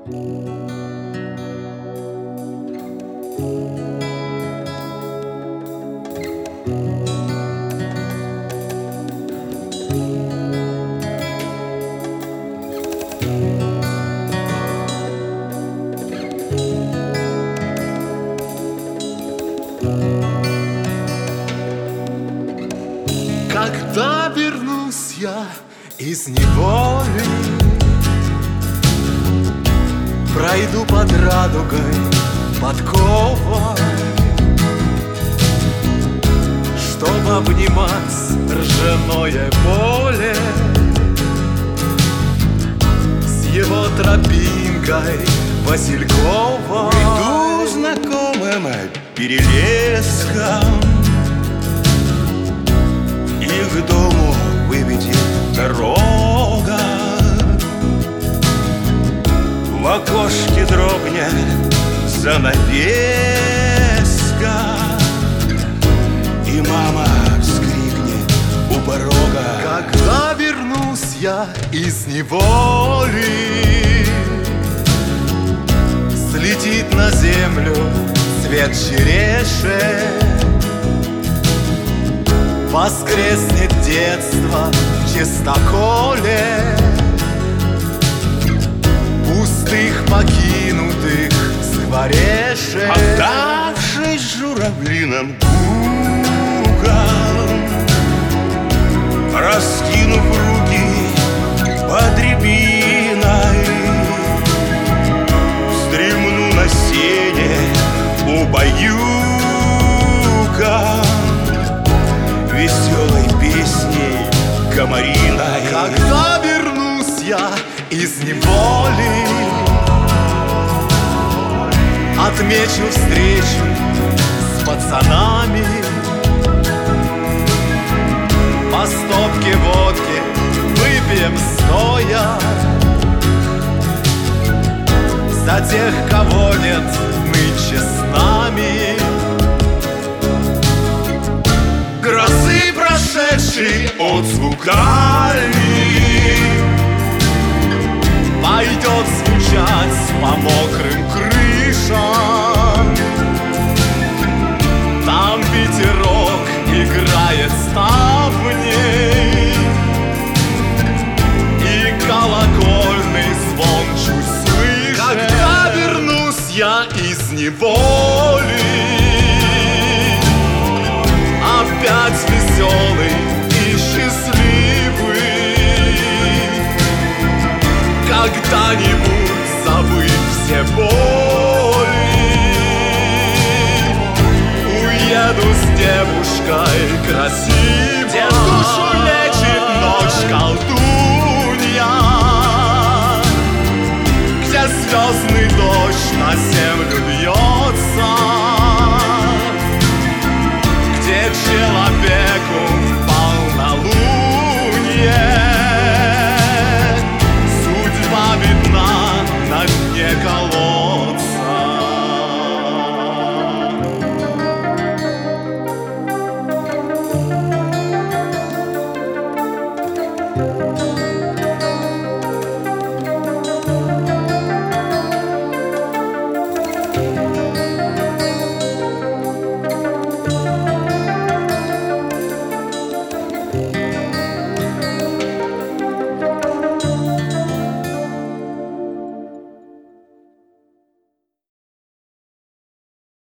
Когда вернусь я из неволи, пройду под радугой подковой, чтоб обнимать ржаное поле с его тропинкой васильковой. Иду знакомым перелеском, и к дому выведет дорога. В окошке дрогнет занавеска, и мама вскрикнет у порога. Когда вернусь я из неволи, слетит на землю цвет череши, воскреснет детство в чистоколе, пустых покинутых скворечек. Отдавшись журавлиным гукам, раскинув руки под рябиной, вздремну на сене убаюкан веселой песней комариной. Когда вернусь я из неволи, отмечу встречу с пацанами, по стопке водки выпьем стоя за тех, кого нет нынче с нами. Грозы прошедшей отзвуками пойдет звучать по мокрым крышам. Там ветерок играет ставней, и колокольный звон чуть слышен. Когда вернусь я из неволи, опять веселый и счастливый, когда-нибудь забыть все боли, уеду с девушкой красивой, где душу лечит ночь колдунья, где звездный дождь на землю